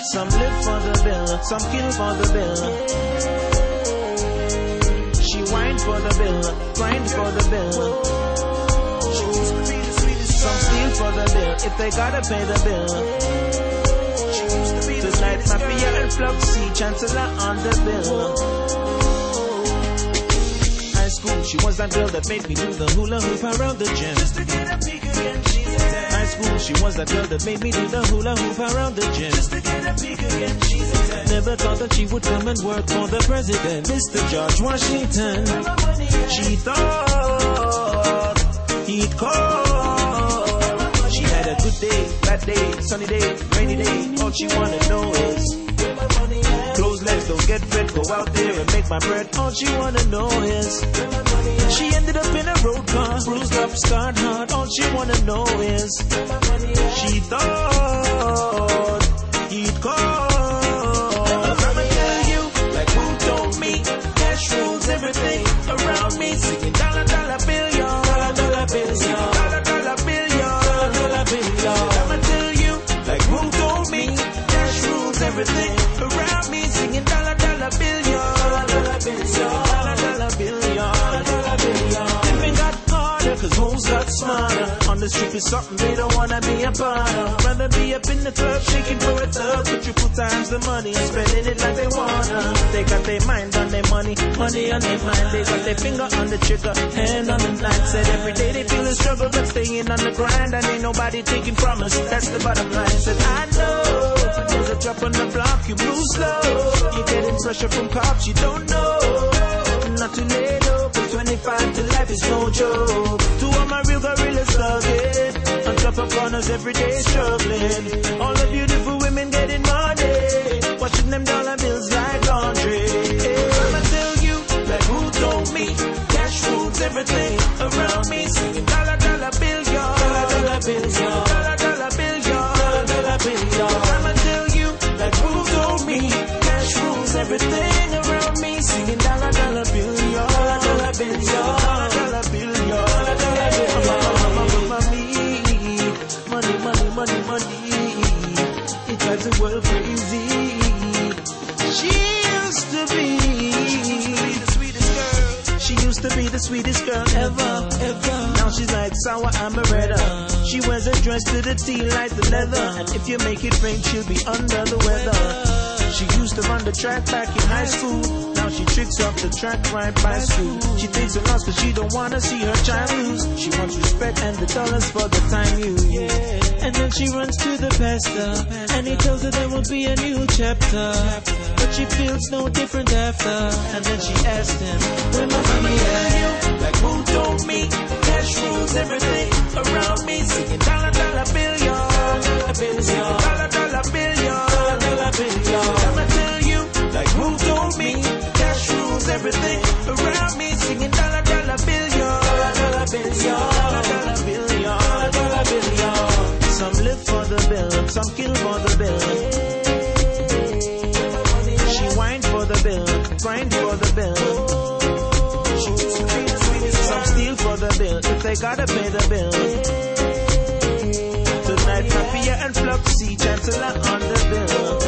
Some live for the bill, some kill for the bill. She whine for the bill, grind for the bill. She used to be the sweetest. Some steal for the bill if they gotta pay the bill. She used to be the tonight, Mafia and Fluxy, Chancellor on the bill. High school, she was that girl that made me do the hula hoop around the gym. Just to get a peek again, she's a 10. High school, she was that girl that made me do the hula hoop around the gym. Just to get a peek again, she's a 10. Never thought that she would come and work for the president, Mr. George Washington. She thought he'd call. She had a good day, bad day, sunny day, rainy day. All she wanna know is closed legs don't get fed, go out there and make my bread. All she wanna know is she ended up in a road car, bruised up, scarred hard. All she wanna know is she thought he'd call. I'ma tell you, like who told me, cash rules everything around me. Singing dollar, dollar bill, y'all. Dollar, dollar bill, y'all. Dollar, dollar bill, y'all. Dollar, dollar bill, y'all. I'ma tell you, like who told me, cash rules everything around me. Singing dollar, dollar bill, y'all. Dollar, dollar bill, y'all. Dollar, dollar bill, y'all. Dollar, dollar bill, y'all. Living got harder, cause homes got smarter. On the street is something they don't wanna be a part of. Rather be up in the club, shaking for a thug. With triple times the money and spending it like they wanna. They got their mind on their money, money on their mind. They got their finger on the trigger, hand on the knife. Said every day they feel the struggle, but staying on the grind. And ain't nobody taking from us, that's the bottom line. Said I know, there's a drop on the block, you move slow. You're getting pressure from cops, you don't know. Not too late, oh, but 25 to life is no joke. To all my real gorillas thugging, on top of corners every day struggling. All the beautiful women getting money, washing them dollar bills like laundry. I'ma tell you, like who told me, cash rules everything around me. Singing dollar, dollar bill, y'all. Dollar, dollar bill, y'all. Dollar, dollar bill, y'all. Dollar, dollar bill, y'all. I'ma tell you, like who told me, cash rules everything around me. Singing dollar, dollar bill, y'all. Dollar, dollar bill, y'all. Dollar, dollar bill, y'all. Dollar, dollar bill, y'all. Money, money, money, money. It drives the world crazy. She used to be the sweetest girl. She used to be the sweetest girl ever, ever. Now she's like sour amaretto. She wears a dress to the T like the leather. And if you make it rain, she'll be under the weather. She used to run the track back in high school. Now she tricks off the track right by school. She takes a loss cause she don't wanna see her child lose. She wants respect and the dollars for the time used. And then she runs to the pastor, and he tells her there will be a new chapter. But she feels no different after. And then she asked him, where my money at? Like who told me, cash rules everything around me. Singing dollar, dollar bill, y'all. Dollar bill, y'all. Dollar, dollar bill, y'all. Dollar bill, y'all. I'ma tell you, like who told me, cash rules everything around me. Singing dollar, dollar bill, y'all. Dollar, dollar bill, y'all. Dollar, dollar bill, y'all. Dollar, dollar bill, y'all. Some live for the bill, some kill for the bill. She whine for the bill, grind for the bill. Some steal for the bill if they gotta pay the bill. Tonight, Mafia and Fluxy, Chancellor on the bill.